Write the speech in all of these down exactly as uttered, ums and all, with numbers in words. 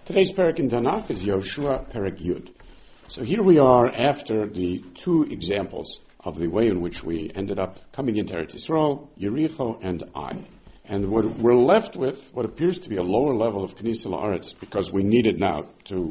Today's parak in Tanakh is Yoshua Parak Yud. So here we are after the two examples of the way in which we ended up coming into Eretz Yisrael, Yericho and Ai. And what we're left with, what appears to be a lower level of Knisa La'aretz, because we needed now to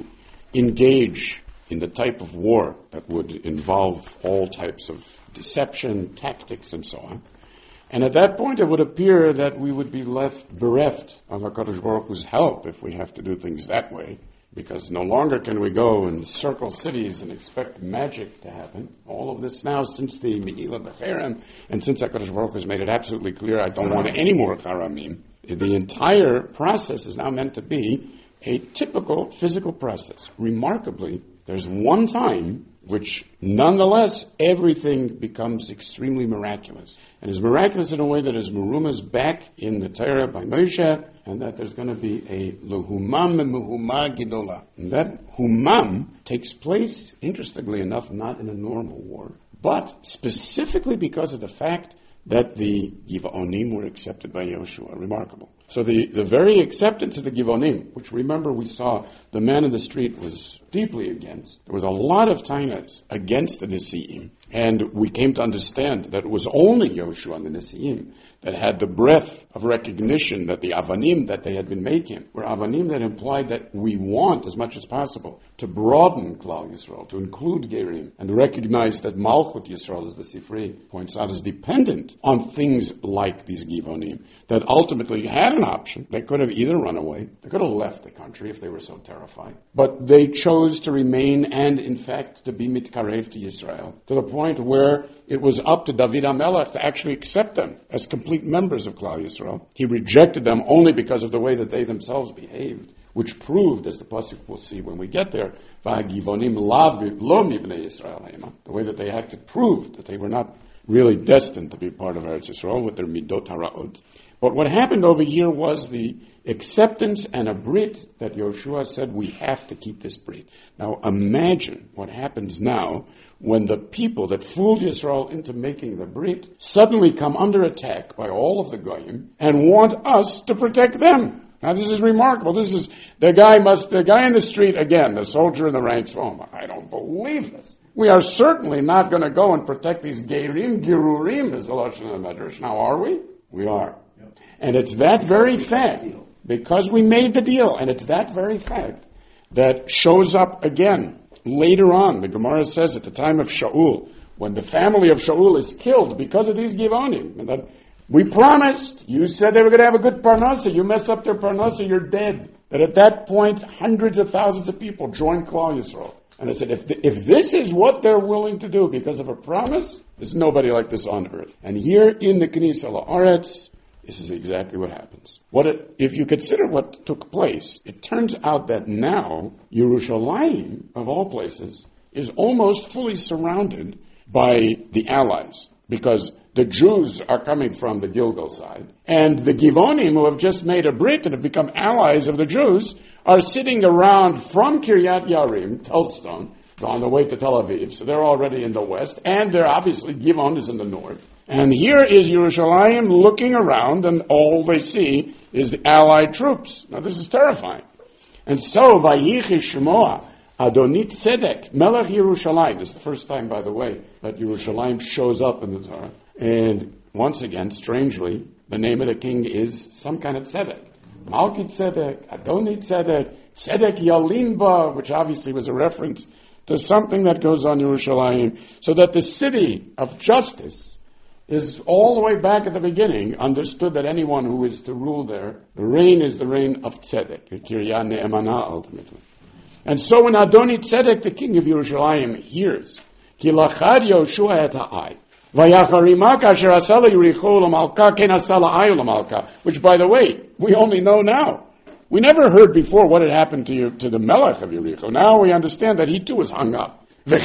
engage in the type of war that would involve all types of deception, tactics, and so on. And at that point, it would appear that we would be left bereft of HaKadosh Baruch Hu's help if we have to do things that way, because no longer can we go and circle cities and expect magic to happen. All of this now, since the Me'ilah B'Cherem, and since HaKadosh Baruch Hu has made it absolutely clear, I don't want any more Charamim, the entire process is now meant to be a typical physical process. Remarkably, there's one time which, nonetheless, everything becomes extremely miraculous. And is miraculous in a way that is Meruma's back in the Torah by Moshe, and that there's going to be a Lehumam Mehuma Gidola. And that Humam takes place, interestingly enough, not in a normal war, but specifically because of the fact that the Givaonim were accepted by Yoshua. Remarkable. So the, the very acceptance of the Givonim, which remember we saw the man in the street was deeply against. There was a lot of tainas against the Nisi'im. And we came to understand that it was only Yoshua and the Nisi'im that had the breath of recognition that the Avanim that they had been making were Avanim that implied that we want, as much as possible, to broaden Klal Yisrael, to include Gerim, and to recognize that Malchut Yisrael, as the Sifrei points out, is dependent on things like these Givonim, that ultimately had an option. They could have either run away, they could have left the country if they were so terrified, but they chose to remain and, in fact, to be mitkarev to Yisrael, to the point where it was up to David HaMelech to actually accept them as complete members of Klal Yisrael. He rejected them only because of the way that they themselves behaved, which proved, as the pasuk will see when we get there, V'hagivonim lav lo mibnei Yisrael hema. The way that they acted proved that they were not really destined to be part of Eretz Yisrael with their midot hara'ot. But what happened over here was the acceptance and a brit that Yoshua said, we have to keep this brit. Now imagine what happens now when the people that fooled Yisrael into making the brit suddenly come under attack by all of the goyim and want us to protect them. Now this is remarkable. This is, the guy must, the guy in the street, again, the soldier in the ranks, oh, I don't believe this. We are certainly not going to go and protect these Gerim, Girurim, as the Lashon of the Medrash. Now are we? We are. And it's that very fact, because we made the deal, and it's that very fact that shows up again later on. The Gemara says at the time of Shaul, when the family of Shaul is killed because of these Givonim, and that we promised, you said they were going to have a good parnasa, you mess up their parnasa, you're dead. That at that point, hundreds of thousands of people joined Klal Yisrael. And I said, if the, if this is what they're willing to do because of a promise, there's nobody like this on earth. And here in the Knisa La'aretz, this is exactly what happens. What it, if you consider what took place, it turns out that now Yerushalayim, of all places, is almost fully surrounded by the allies, because the Jews are coming from the Gilgal side, and the Givonim, who have just made a brit and have become allies of the Jews, are sitting around from Kiryat Yarim, Telstone, on the way to Tel Aviv, so they're already in the west, and they're obviously, Givon is in the north. And here is Yerushalayim looking around, and all they see is the Allied troops. Now this is terrifying. And so, Vayichi Shemoah, Adonit Tzedek, Melech Yerushalayim. This is the first time, by the way, that Yerushalayim shows up in the Torah. And once again, strangely, the name of the king is some kind of Tzedek. Malki Tzedek, Adonit Tzedek, Tzedek Yalinba, which obviously was a reference to something that goes on in Yerushalayim, so that the city of justice is all the way back at the beginning understood that anyone who is to rule there, the reign is the reign of Tzedek, the Kiryat Ne'emana ultimately. And so when Adoni Tzedek, the king of Yerushalayim, hears, Ki lachad Yoshua et ha'ai, v'yacharima kasher asala Yericho l'malka, ken asala ayu l'malka, which, by the way, we only know now. We never heard before what had happened to you, to the Melech of Yericho. Now we understand that he too was hung up. Oh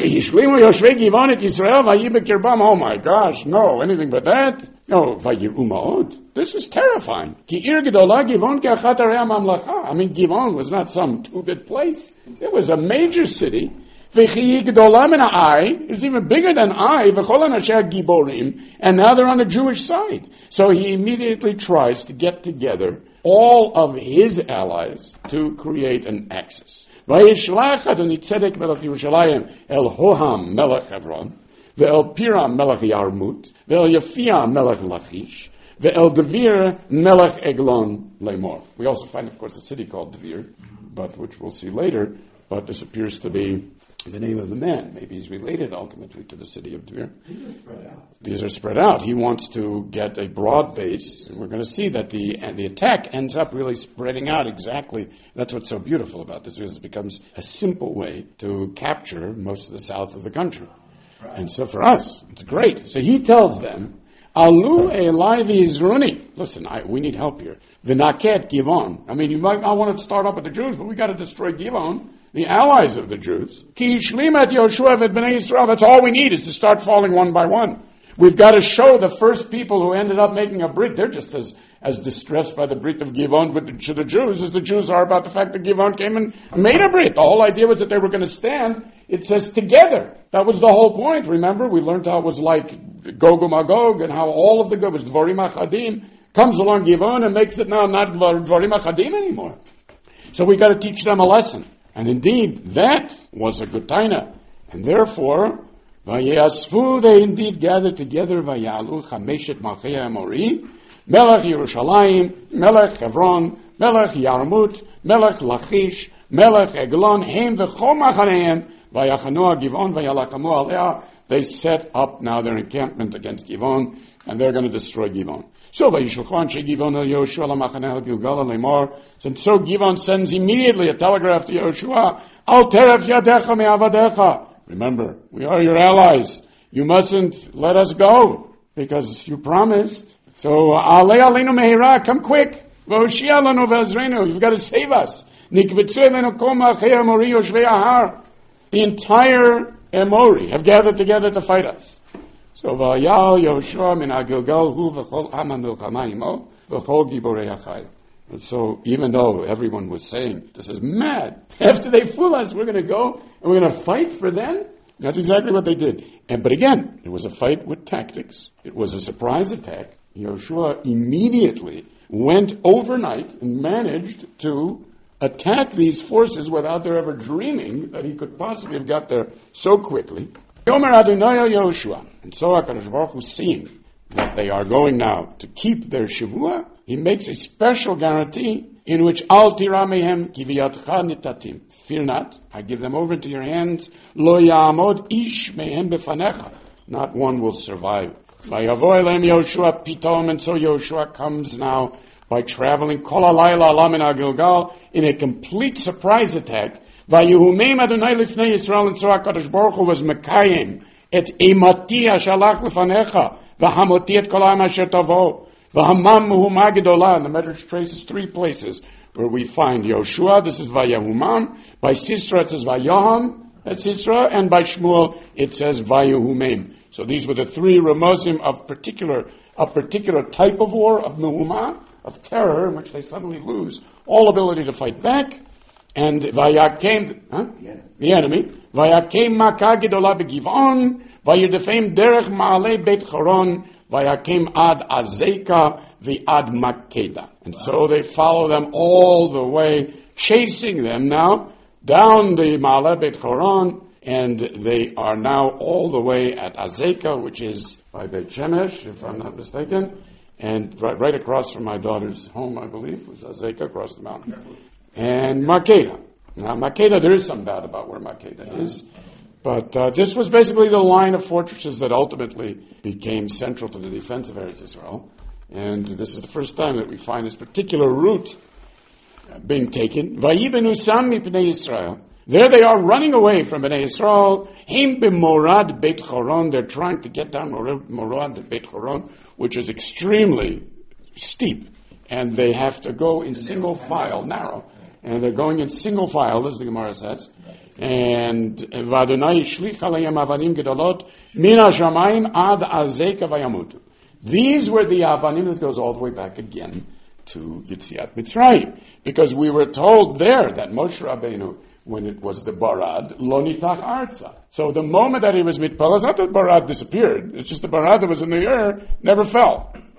my gosh, no, anything but that? No, this is terrifying. I mean, Givon was not some two-bit place. It was a major city. It's even bigger than Ai, and now they're on the Jewish side. So he immediately tries to get together all of his allies to create an axis. Vayishlach Adoni Tzedek melech Yerushalayim el Hoham melech Hebron, ve'el Piram melech Yarmut, ve'el Yafia melech Lachish, ve'el Devir melech Eglon Lemor. We also find, of course, a city called Devir, but which we'll see later, but this appears to be the name of the man. Maybe he's related ultimately to the city of Devir. These are spread out. These are spread out. He wants to get a broad base. And we're going to see that the and the attack ends up really spreading out exactly. That's what's so beautiful about this, because it becomes a simple way to capture most of the south of the country. Right. And so for us, it's great. So he tells them, Alu Elai v'Yizruni. Listen, I, we need help here. V'naket Givon. I mean, you might not want to start up with the Jews, but we got to destroy Givon, the allies of the Jews. Ki Shlimat Yoshua v'Bnei Yisrael. That's all we need, is to start falling one by one. We've got to show the first people who ended up making a brit. They're just as, as distressed by the brit of Givon with the, to the Jews as the Jews are about the fact that Givon came and made a brit. The whole idea was that they were going to stand, it says, together. That was the whole point. Remember, we learned how it was like Gog and Magog, and how all of the good was Dvorim Achadim, comes along Givon and makes it now not Dvorim Achadim anymore. So we got to teach them a lesson. And indeed, that was a good taina. And therefore, Vayasfu, they indeed gathered together, Vayalu Chameshet Malchei Amori, Melech Yerushalayim, Melech Hebron, Melech Yarmut, Melech Lachish, Melech Eglon, Heim V'chol Machaneim, Vayachanoa Givon, Vayalakamu Alea. They set up now their encampment against Givon, and they're going to destroy Givon. So Vayishulchan She Givon El Yoshua LaMachaneh El Gilgal Lemor. And so Givon sends immediately a telegraph to Yoshua, Al Teref Yadecha Me'avadecha. Remember, we are your allies. You mustn't let us go, because you promised. So, Alei Aleinu Mehira, come quick. V'hoshia lanu v'azreinu, you've got to save us. Nikbetzu elenu kol malchei Amori yoshvei ahar. The entire Amori have gathered together to fight us. So, Vayal Yoshua min ha'Gilgal hu v'chol am ha'milchama imo v'chol giborei ha'chayil. And so, even though everyone was saying, this is mad, after they fool us, we're going to go and we're going to fight for them? That's exactly what they did. And But again, it was a fight with tactics. It was a surprise attack. Yoshua immediately went overnight and managed to attack these forces without their ever dreaming that he could possibly have got there so quickly. Yomer Adonai Yoshua. And so HaKadosh Baruch Hu, seeing that they are going now to keep their Shavua, he makes a special guarantee in which Al tira mehem ki v'yadcha nitatim. Fear not, I give them over into your hands. Lo ya'amod ish mehem befanecha. Not one will survive. Vayavo elem Yoshua pitom, and so Yoshua comes now by traveling kol halayla ala min ha'Gilgal in a complete surprise attack. Vayuhumeim Adonai lifnei Yisrael, and so HaKadosh Baruch Hu was mekayim et emati hashalach lefanecha v'hamoti et kol ha'am asher tavo. V'hamam muhuma gedolah, and the Medrash traces three places where we find Yoshua. This is Vayahumam. By Sisra it says Vayaham at Sisra, and by Shmuel it says Vayahumim. So these were the three Ramosim of particular, a particular type of war, of Muhuma, of terror, in which they suddenly lose all ability to fight back. And Vayakem, huh? The enemy. Vayakem Makah gedolah beGivon, Vayudefem derech ma'alei Beit Choron, Vayakem ad Azeka v'ad Makeda. And so they follow them all the way, chasing them now down the Ma'aleh Beit Choron, and they are now all the way at Azeka, which is by Beit Shemesh, if I'm not mistaken, and right, right across from my daughter's home, I believe, was Azeka across the mountain. And Makeda. Now, Makeda, there is some doubt about where Makeda is. But uh, this was basically the line of fortresses that ultimately became central to the defense of Eretz Yisrael. And this is the first time that we find this particular route uh, being taken. Vayibenu sam mipnei Yisrael. There they are running away from Bnei Yisrael. Heim b'morad Beit Choron. They're trying to get down Morad Beit Choron, which is extremely steep. And they have to go in single file, narrow. And they're going in single file, as the Gemara says. And Vadonai shlich alayim avanim gedolot min hashamayim ad azeka vayamutu. These were the avanim. This goes all the way back again to Yitziat Mitzrayim, because we were told there that Moshe Rabbeinu, when it was the barad, lo nitach arza. So the moment that he was mitpal, it's not that barad disappeared. It's just the barad that was in the air never fell.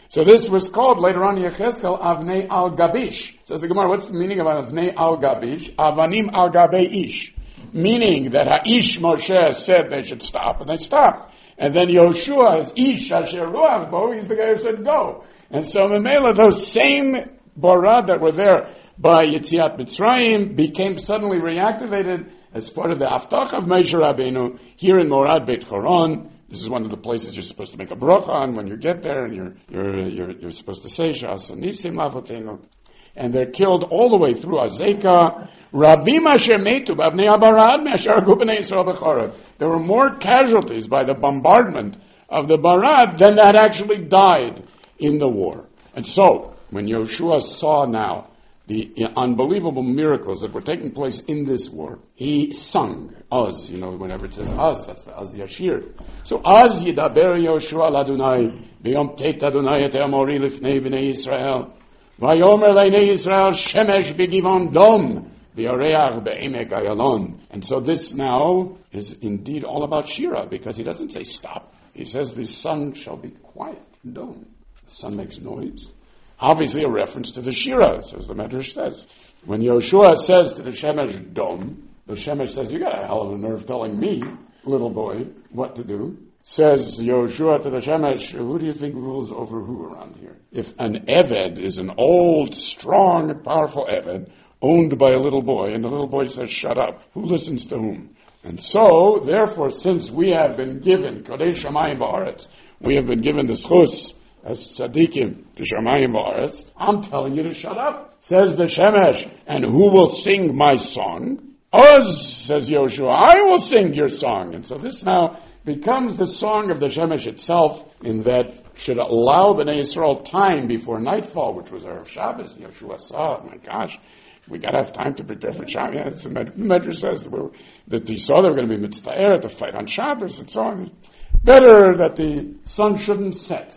So this was called later on in Yechezkel Avnei Al Gabish. Says the Gemara, what's the meaning of Avnei Al Gabish? Avanim Al Gabe Ish. Meaning that Ha'ish Moshe said they should stop, and they stopped. And then Yoshua is Ish Asher Ruach Bo, he's the guy who said go. And so Memela, those same Barad that were there by Yetziat Mitzrayim became suddenly reactivated as part of the Haftach of Moshe Rabbeinu here in Morad Beit Choron. This is one of the places you're supposed to make a bracha on when you get there, and you're you're you're, you're supposed to say Shas Nisim Lavotenu. And they're killed all the way through Azekah. Rabim Asher Metu B'Avnei Barad Me'Asher Hargu B'nei Yisrael B'Chorev. There were more casualties by the bombardment of the Barad than that actually died in the war. And so, when Yoshua saw now the unbelievable miracles that were taking place in this war, he sung Oz. You know, whenever it says Oz, that's the Oz Yashir. So Oz Yidaber Yoshua Ladunai B'Yom Tet Adonai Et Amori Lifnei B'nei Yisrael Vayomer Leinei Yisrael Shemesh B'Givon Dom V'Yareach Be'emek Ayalon. And so this now is indeed all about Shira, because he doesn't say stop. He says the sun shall be quiet. Dom. The sun makes noise. Obviously a reference to the Shira, as the Medrash says. When Yoshua says to the Shemesh, Dom, the Shemesh says, you got a hell of a nerve telling me, little boy, what to do. Says Yoshua to the Shemesh, who do you think rules over who around here? If an Eved is an old, strong, powerful Eved, owned by a little boy, and the little boy says, shut up, who listens to whom? And so, therefore, since we have been given, Kodesh Shamayim Ba'aretz, we have been given the schus, as tzaddikim to Shamayim Ba'aretz, I'm telling you to shut up, says the Shemesh. And who will sing my song? Oz, says Yoshua, I will sing your song. And so this now becomes the song of the Shemesh itself, in that should allow Bnei Yisrael time before nightfall, which was Erev Shabbos. Yoshua saw, oh my gosh, we gotta have time to prepare for Shabbos. Yeah, the Medrash says that they saw they were going to be mitzvah to fight on Shabbos and so on. Better that the sun shouldn't set.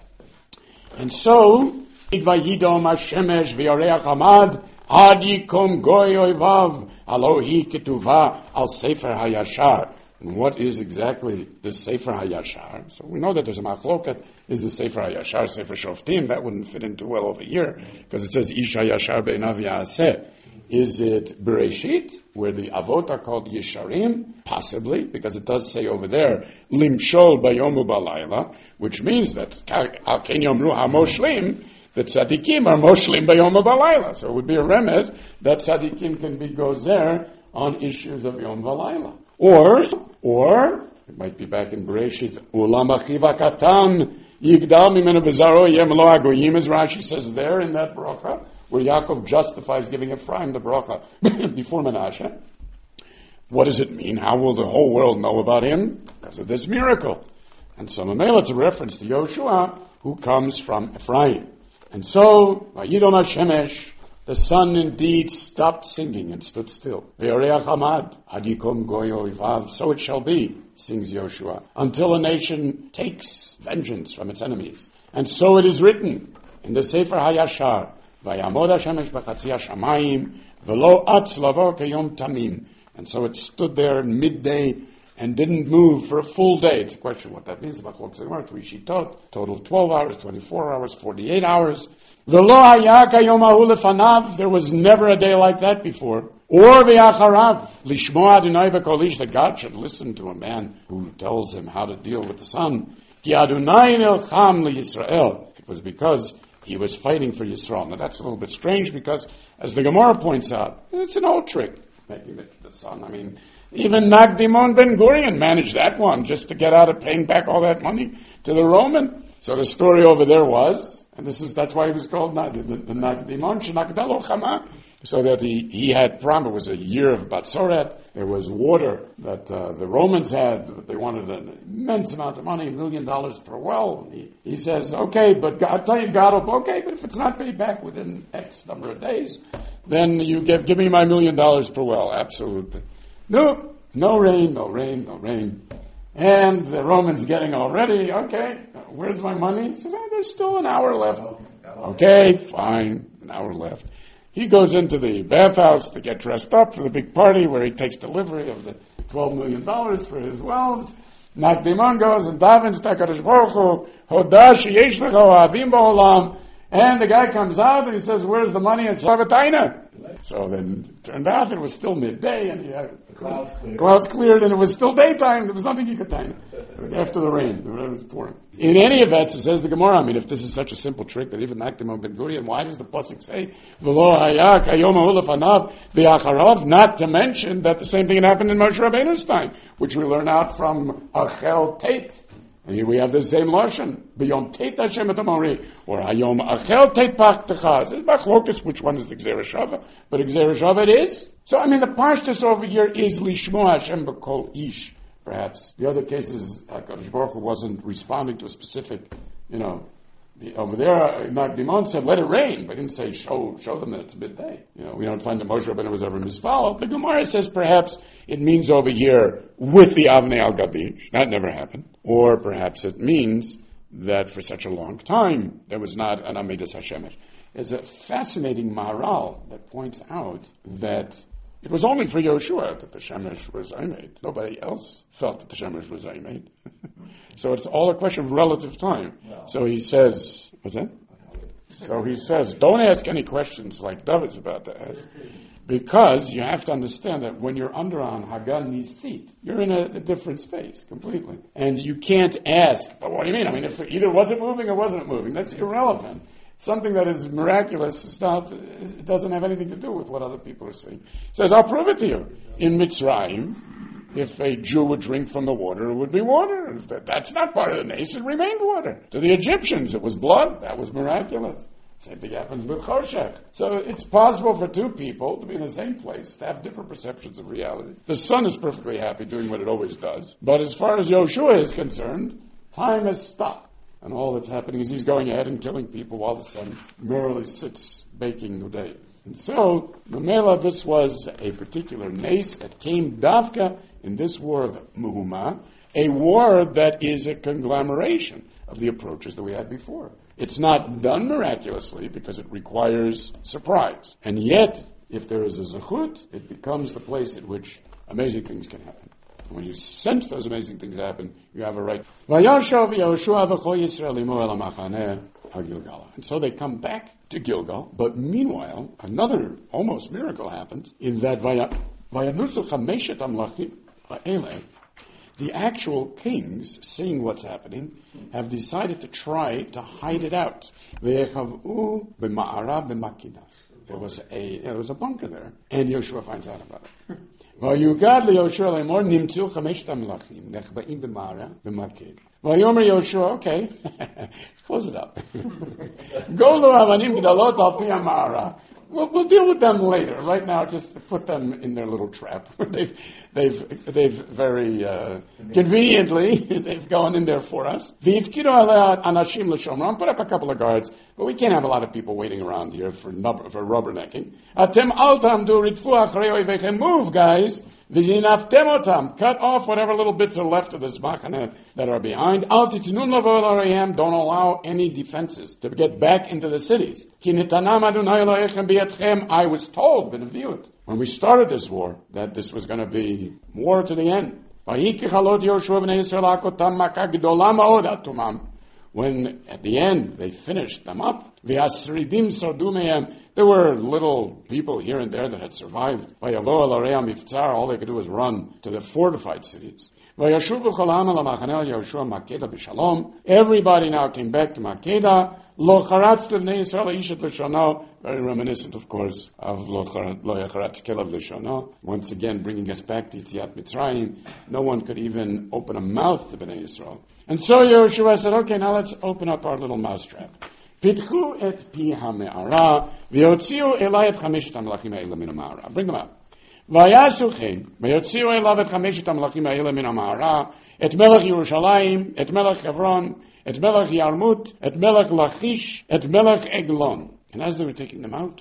And so, Idvayidom HaShemesh v'Yoreach Hamad Ad Yikom Goy Oivav Alohi Ketuva Al Sefer HaYashar. And what is exactly the Sefer HaYashar? So we know that there's a machloket. Is the Sefer HaYashar Sefer Shoftim? That wouldn't fit in too well over here, because it says Ish HaYashar Be'enav Ya'aseh. Is it Bereshit, where the Avot are called Yesharim? Possibly, because it does say over there, Limshol Bayomu Balayla, which means that Al Ken Yomru HaMoshlim, that Tzadikim are Moshlim Bayomu Balayla. So it would be a remez that Tzadikim can be gozer on issues of Yom Balayla. Or, or, it might be back in Bereshit, Ulam Achiva Katan Yigdal Mimenu Bezaro Yem Lo Agoyim, as Rashi says there in that bracha, where Yaakov justifies giving Ephraim the bracha before Menashe. What does it mean? How will the whole world know about him? Because of this miracle. And so Mamela, it's a reference to Yoshua, who comes from Ephraim. And so, Vayidom HaShemesh, the sun indeed stopped singing and stood still. Ve'oreach Hamad, Adikom Goy Oivav, so it shall be, sings Yoshua, until a nation takes vengeance from its enemies. And so it is written in the Sefer HaYashar, Vayamod HaShemesh b'chatzi HaShamayim, v'lo atz lavo keyom tamim. And so it stood there in midday and didn't move for a full day. It's a question what that means. About three shitot, total twelve hours, twenty-four hours, forty-eight hours. V'lo haya kayom ahu lefanav. There was never a day like that before. Or v'yacharav, lishmoa Adonai b'kol ish, that God should listen to a man who tells him how to deal with the sun. Ki Adonai nilcham liYisrael. It was because he was fighting for Yisrael. Now that's a little bit strange, because, as the Gemara points out, it's an old trick, making it the sun. I mean, even Nagdimon Ben Gurion managed that one, just to get out of paying back all that money to the Roman. So the story over there was, and this is that's why he was called Nagdimon Shenakdalo Chama, so that he, he had prom. It was a year of Batzoret. There was water that uh, the Romans had. They wanted an immense amount of money, a million dollars per well. He, he says, okay, but God, I'll tell you, God will, okay, but if it's not paid back within X number of days, then you give, give me my million dollars per well. Absolutely. No, no rain, no rain, no rain. And the Romans getting all ready. Okay, where's my money? He says, oh, there's still an hour left. Okay, fine, an hour left. He goes into the bathhouse to get dressed up for the big party where he takes delivery of the twelve million dollars for his wells. Nakdimon goes and davens to HaKadosh Baruch Hu, Hodah sheyesh lecha ohavim ba'olam, and the guy comes out and he says, where's the money? And Savataina. So then it turned out it was still midday and he had clouds cleared. clouds cleared and it was still daytime. There was nothing he could taina. It was after the rain. It was pouring. In any event, it says the Gemara, I mean, if this is such a simple trick that even Nakdimon Ben Gurion, why does the pasuk say, V'lo hayak hayom ha'u lefanav v'acharav, not to mention that the same thing had happened in Moshe Rabbeinu's time, which we learn out from Achel Tate. And here we have the same lashon. B'yom Tate Hashem et Amori, or Hayom Achel Tate Pachtecha. It's machlokus which one is the Gzera Shava, but Gzera Shava it is. So I mean, the pashtus over here is Lishmo Hashem B'kol Ish. Perhaps the other cases, HaKadosh Baruch Hu wasn't responding to a specific, you know. The, over there, Nakdimon said, "Let it rain," but didn't say, "Show, show them that it's midday." You know, we don't find that Moshe Rabbeinu was ever misfollowed. The Gemara says perhaps it means over here with the Avnei al Gabish. That never happened. Or perhaps it means that for such a long time there was not an Amidas Hashemesh. There's a fascinating Maharal that points out that it was only for Yoshua that the Shemesh was Aimed. Nobody else felt that the Shemesh was Aimed. So it's all a question of relative time. No. So he says, what's that? So he says, don't ask any questions like David's about to ask, because you have to understand that when you're under on Hagan Nisit, you're in a, a different space completely. And you can't ask, but what do you mean? I mean, if either was it moving or wasn't it moving, that's irrelevant. Something that is miraculous is not, it doesn't have anything to do with what other people are saying. He says, I'll prove it to you. In Mitzrayim, if a Jew would drink from the water, it would be water. If that, that's not part of the nation, it remained water. To the Egyptians, it was blood. That was miraculous. Same thing happens with Choshech. So it's possible for two people to be in the same place, to have different perceptions of reality. The sun is perfectly happy doing what it always does. But as far as Yoshua is concerned, time has stopped. And all that's happening is he's going ahead and killing people while the sun merely sits baking the day. And so, Mamela, this was a particular nace that came Davka in this war of Muhuma, a war that is a conglomeration of the approaches that we had before. It's not done miraculously because it requires surprise. And yet, if there is a zechut, it becomes the place at which amazing things can happen. When you sense those amazing things happen, you have a right. And so they come back to Gilgal, but meanwhile, another almost miracle happens in that the actual kings, seeing what's happening, have decided to try to hide it out. There was a there was a bunker there, and Yoshua finds out about it. ויוגד ליהושע לאמור, נמצאו חמשת המלכים, נחבאים במערה, במקל. ויאמר יהושע, okay, close it up. גולו אבנים גדולות על פי המערה. We'll, we'll deal with them later. Right now, just put them in their little trap. they've, they've, they've very uh, conveniently, they've gone in there for us. V'yifkidu alei anashim l'shomron. Put up a couple of guards, but we can't have a lot of people waiting around here for nub- for rubbernecking. Atem al tamdu ritfu achrei oivechem. Move, guys. V'zinaftem otam. Cut off whatever little bits are left of this machaneh that are behind. Al titnun lavo l'orayim. Don't allow any defenses to get back into the cities. Ki nitanam Adonai Elohechem b'yadchem. I was told, b'neviut, when we started this war, that this was going to be war to the end. Vayikich halot Yoshua b'nei Yisrael akotam maka gdola ma'od atumam. When at the end they finished them up, v'asridim sardu mehem. There were little people here and there that had survived. Vayalo al arei miftzar. All they could do was run to the fortified cities. Vayashuvu kol ha'am al machaneh Yoshua Makeda b'shalom. Everybody now came back to Makeda. Lo charatz l'bnei Yisrael ishet l'shono. Very reminiscent, of course, of Lo yacharatz kelav l'shono. Once again, bringing us back to Yetziat Mitzrayim. No one could even open a mouth to Bnei Yisrael. And so Yoshua said, okay, now let's open up our little mousetrap. Pitchu et pi ha'me'ara, v'yotziu elai et chameshet ha'melachim ha'ela min ha'me'ara. Bring them out. Vayasu chen, v'yotziu elav et chameshet ha'melachim ha'ela min ha'me'ara, et melech Yerushalayim, et melech Hebron, et melech Yarmut, et melech Lachish, et melech Eglon. And as they were taking them out,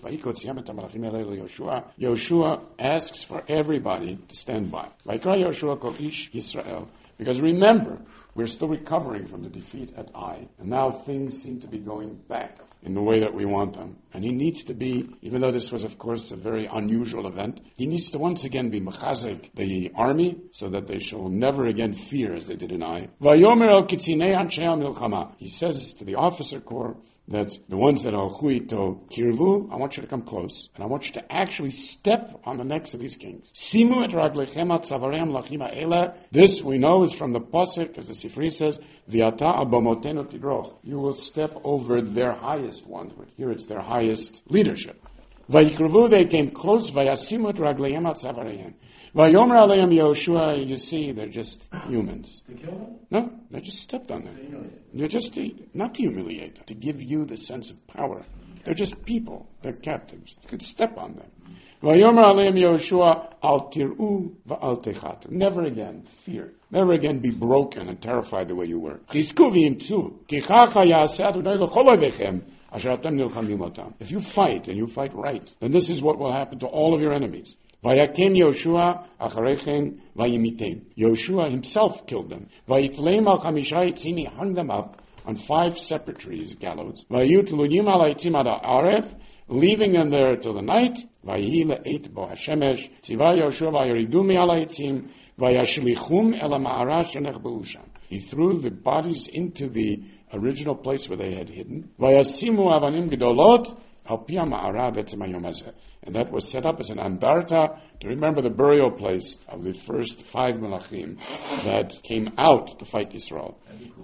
Yoshua asks for everybody to stand by. Yoshua kol ish Yisrael. Because remember, we're still recovering from the defeat at Ai, and now things seem to be going back in the way that we want them. And he needs to be, even though this was, of course, a very unusual event, he needs to once again be mechazik the army, so that they shall never again fear as they did in Ai. Vayomer el kitzinei anshei milchama. He says to the officer corps that the ones that are chuito kirvu, I want you to come close, and I want you to actually step on the necks of these kings. Simu et raglechem al tzavareim lachima ele. This we know is from the pasuk, as the Sifri says, V'ata abomotenu tidroch. You will step over their highest ones, but here it's their highest leadership. Vayikruvu, they came close. Vayasimu et raglechem al tzavareim. Vayomer aleim Yehoshua, you see, they're just humans. To kill them? No, they just stepped on them. They're just to, not to humiliate them, to give you the sense of power. They're just people. They're captives. You could step on them. Vayomer aleim Yehoshua al tir'u va'al techatu. Never again fear. Never again be broken and terrified the way you were. Chizku v'yimtzu ki chacha ya'aseh Adonai l'chol ovechem asher atem nilchamim otam. If you fight and you fight right, then this is what will happen to all of your enemies. Vayakem Yoshua acharechen vayimitem. Yoshua himself killed them. Vayitleim al chamisha yitzim, he hung them up on five separate trees, gallows. Vayut ludim al yitzim ad ha'aref, leaving them there till the night. Vayihi le'et bo hashemesh. Tziva Yoshua vayiridu mi al yitzim, vayashlichum el ha'ma'ara shenech be'usham. He threw the bodies into the original place where they had hidden. Vayasimu avanim gedolot al pi ha'ma'ara betzem hayom hazeh. And that was set up as an andarta to remember the burial place of the first five Melachim that came out to fight Yisrael.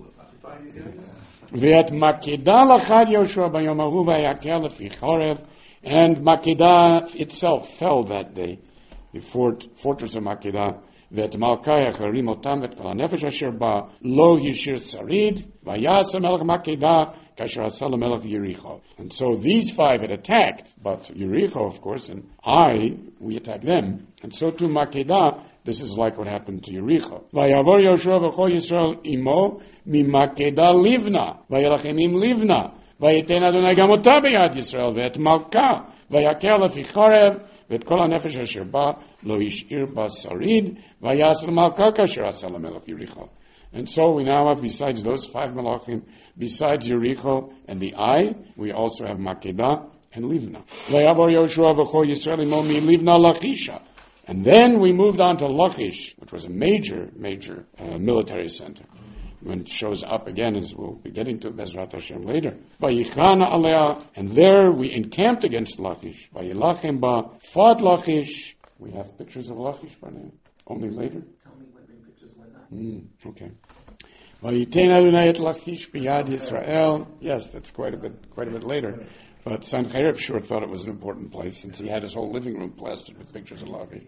V'et Makedah lachad Yoshua bayom hahu vayakel lefi chorev, and Makedah itself fell that day, the fort, fortress of Makedah. V'et Malkai acharim otam v'et kol hanefesh asher ba lo yishir sarid vayasa melech Makedah kasher asa lemelech Yericho. And so these five had attacked, but Yericho, of course, and I, we attacked them. And so to Makedah, this is like what happened to Yericho. Vayavor Yoshua v'chol Yisrael imo mi Makedah livna vayelachem im livna vayeten Adonai gam ota beyad Yisrael v'et Malka vayakel lefi chorev v'et kol hanefesh asher ba lo yishir ba sarid vayas lemalka kasher asa lemelech Yericho. And so we now have, besides those five Malachim, besides Yericho and the Ai, we also have Makedah and Livna. Vayavor Yoshua v'chol Yisrael imo mi Livna Lachisha. And then we moved on to Lachish, which was a major, major uh, military center. When it shows up again, as we'll be getting to Bezrat Hashem later. Vayichana alea, and there we encamped against Lachish. Vayilachem ba, fought Lachish. We have pictures of Lachish by now. Only later? Tell me when the pictures went out. Mm, okay. Vayiten Adonai et Lachish biyad Yisrael. Yes, that's quite a bit, quite a bit later. But Sancherib sure thought it was an important place, since he had his whole living room plastered with pictures of Lachish.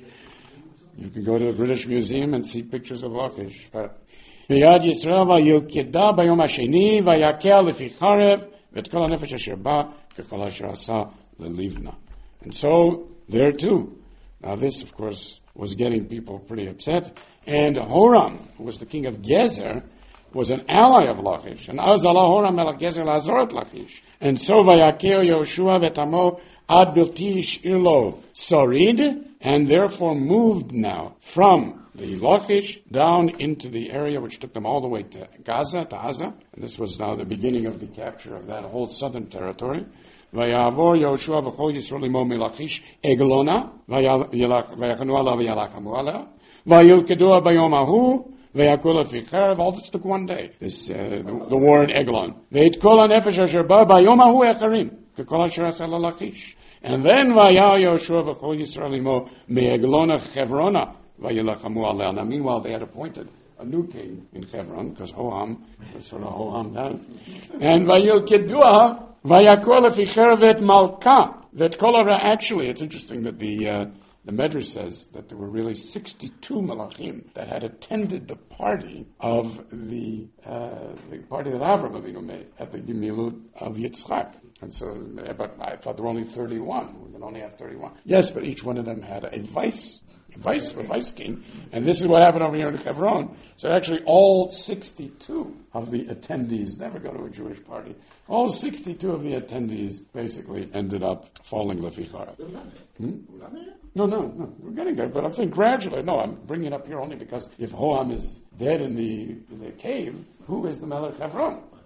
You can go to the British Museum and see pictures of Lachish. But biyad Yisrael vayilkedah bayom hasheni vayakel lefi charev v'et kol hanefesh asher ba kekol asher asa lelivna. And so there too. Now this, of course, was getting people pretty upset. And Horam, who was the king of Gezer, was an ally of Lachish. And Azala Horam melech Gezer lazorot Lachish. And so vayakeo Yoshua v'tamo ad bilti shirlo sarid, and therefore moved now from the Lachish down into the area which took them all the way to Gaza, to Gaza. And this was now the beginning of the capture of that whole southern territory. Vayavor Yoshua v'chol Yisrael imo milachish eglona vayachanu alav v'yalachamu alav vayilkedua bayom hahu v'yakul lefi charev. All this took one day. This uh, the, the war in Eglon. V'et kol hanefesh asher ba bayom hahu echarim kekol asher asa lelachish. And then vayal Yoshua v'chol Yisrael imo me'eglona chevrona vayalachamu alav. Now meanwhile they had appointed a new king in Hebron, because Hoham was sort of Hoham down. And vayilkedua Vayakol lefi charev v'et malka v'et kol hara. Actually, it's interesting that the uh, the Medrash says that there were really sixty-two Malachim that had attended the party of the uh, the party that Avram Avinu made at the Gemilut of Yitzchak. And so, but I thought there were only thirty-one. We can only have thirty-one. Yes, but each one of them had a vice. Vice, a vice king, and this is what happened over here in Hebron. So actually, all sixty-two of the attendees never go to a Jewish party. All sixty-two of the attendees basically ended up falling lefi charev. Hmm? No, no, no. We're getting there, but I'm saying gradually. No, I'm bringing it up here only because if Hoham is dead in the in the cave, who is the Melech Hebron?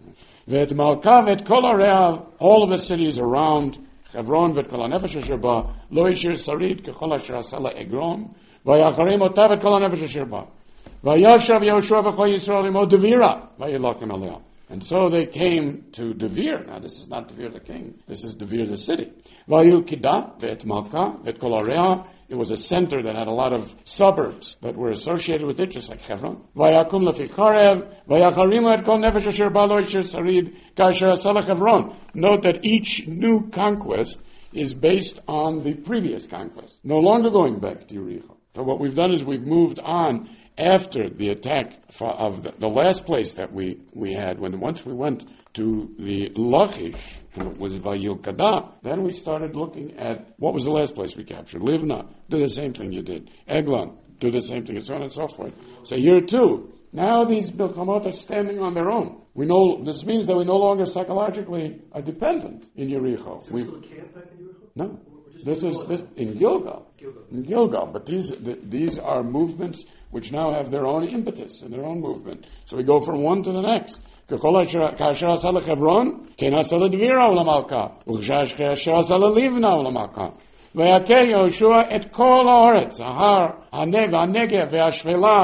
Vet Malka, vet Kol Area, all of the cities around Hebron, vet Kol HaNefesh Asher Ba, Lo Yishir Sarid, Kechol Asher Asala Egron, Vayacharim Otav, vet Kol HaNefesh Asher Ba. Vayashav Yehoshua B'chol Yisrael Imo Devira, Vayilakim Aliyah. And so they came to Devir. Now this is not Devir the king. This is Devir the city. Vayil Kidah, vet Malka, vet Kol Area. It was a center that had a lot of suburbs that were associated with it, just like Hebron. Vayakum lefi Karev, Vayacharim et Kol Nefesh Asher Ba Lo Yishir Sarid, Kasher Asala Hebron. Note that each new conquest is based on the previous conquest. No longer going back to Yericho. So what we've done is we've moved on after the attack of the, the last place that we, we had, when once we went to the Lachish, and it was Vayil Kadah, then we started looking at what was the last place we captured. Livna, do the same thing you did. Eglon, do the same thing, and so on and so forth. So here too, now these Milchamot are standing on their own. We know, this means that we no longer psychologically are dependent in Yericho. So we still camp back in Yericho? No. This is this, in Gilgal. Gilgal. In Gilgal. But these the, these are movements which now have their own impetus and their own movement. So we go from one to the next. כאשר עשה לחברון, כן עשה לדבירה ולמלכה, וכאשר עשה ללבנה ולמלכה. ויכה יהושע את כל הארץ, ההר, הנגב והשפלה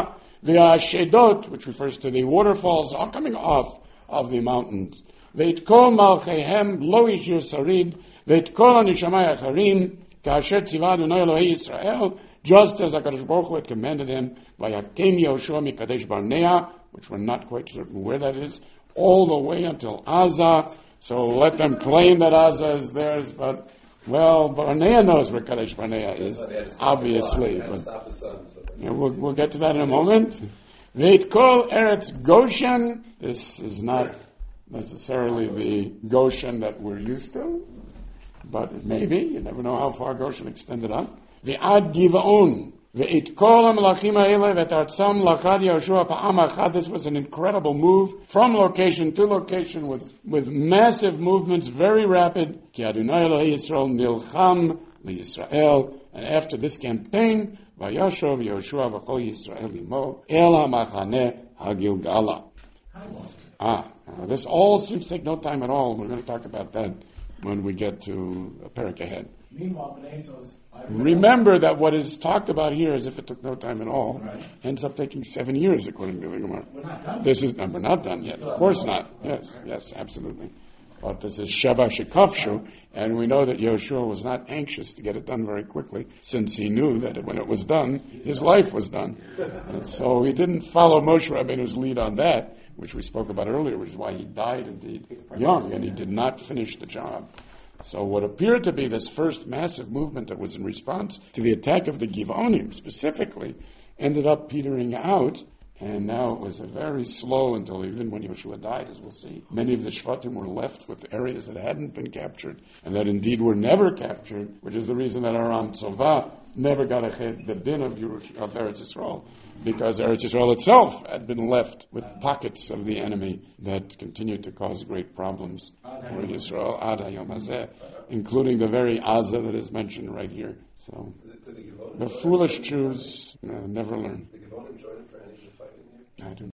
והשדות, which refers to the waterfalls all coming off of the mountains. ואת כל מלכיהם לא השאיר שריד, ואת כל הנשמה האחרים, כאשר ציווה אדוני אלוהי ישראל, just as HaKadosh Baruch Hu had commanded him, Vayakem Yehoshua mikadesh Barnea, which we're not quite certain where that is, all the way until Aza. So let them claim that Aza is theirs, but, well, Barnea knows where Kadesh Barnea is, obviously. But, yeah, we'll, we'll get to that in a moment. Veit Kol Eretz Goshen, this is not necessarily the Goshen that we're used to, but it may be. You never know how far Goshen extended up. Ve'ad Givaon, ve'it kol ha'melachim ha'ele ve'tartzam lachad Yehoshua pa'am achad. This was an incredible move from location to location with, with massive movements, very rapid. Ki Adonai Elohei Yisrael nilcham liYisrael. And after this campaign, vayashov Yehoshua v'chol Yisrael imo el ha'machaneh ha'gilgala. Ah, now this all seems to take no time at all. We're going to talk about that when we get to a parak ahead. Meanwhile, Benesos, remember that what is talked about here, as if it took no time at all, right, ends up taking seven years according to the Gemara. We're not done. This is, no, we're not done yet. Of course not. Yes, yes, absolutely. But this is Sheva Shekavshu, and we know that Yehoshua was not anxious to get it done very quickly, since he knew that when it was done, his life was done. And so he didn't follow Moshe Rabbeinu's lead on that, which we spoke about earlier, which is why he died indeed young, and he did not finish the job. So what appeared to be this first massive movement that was in response to the attack of the Givonim specifically ended up petering out, and now it was a very slow until even when Yehoshua died, as we'll see. Many of the Shvatim were left with areas that hadn't been captured, and that indeed were never captured, which is the reason that Aram Tzova never got ahead the din of, Yerush- of Eretz Yisrael, because Eretz Yisrael itself had been left with pockets of the enemy that continued to cause great problems for Yisrael, Ad Hayom Hazeh, including the very Aza that is mentioned right here. So, the foolish Jews uh, never learn. I do